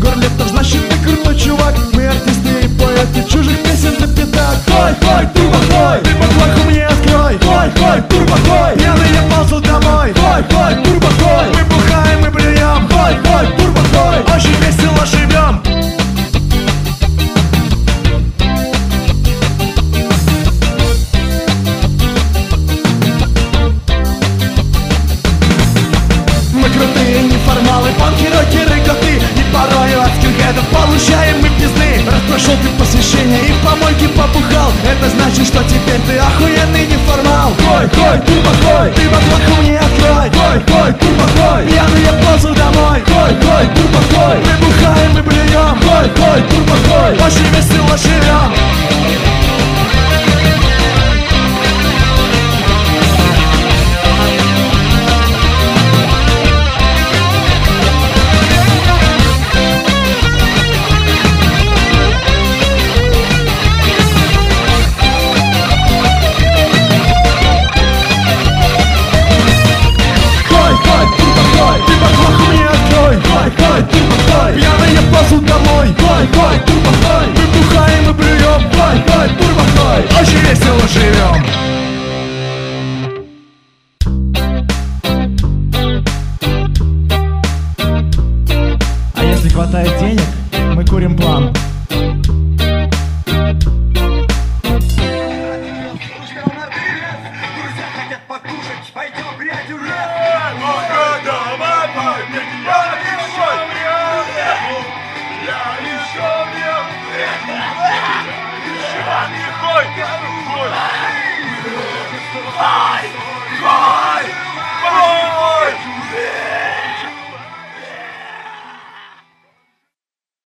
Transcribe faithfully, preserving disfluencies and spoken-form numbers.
Берлетов, значит ты крутой чувак. Мы артисты и поэты чужих песен на пятак. Хой, хой, турбохой, ты баклаху мне открой. Хой, хой, турбохой, пьяный я ползу домой. Хой, хой, турбохой, мы бухаем и блюем. Хой, хой, турбохой, очень весело живем. Крутые неформалы, панки, рокеры, коты. И порою от скинхедов получаем мы пизды. Раз прошел ты посвящение и в помойке побухал, это значит, что теперь ты охуенный неформал. Хой, хой, турбохой, ты баклаху мне открой. Хой, хой, турбохой, пьяный я ползу домой. Хой, хой, турбохой, мы бухаем и блюем. Хой, хой, турбохой, очень весело живем. Пьяный я ползу домой. Хой, хой, турбохой, мы бухаем и блюем. Хой, хой, турбохой, очень весело живем. А если хватает денег,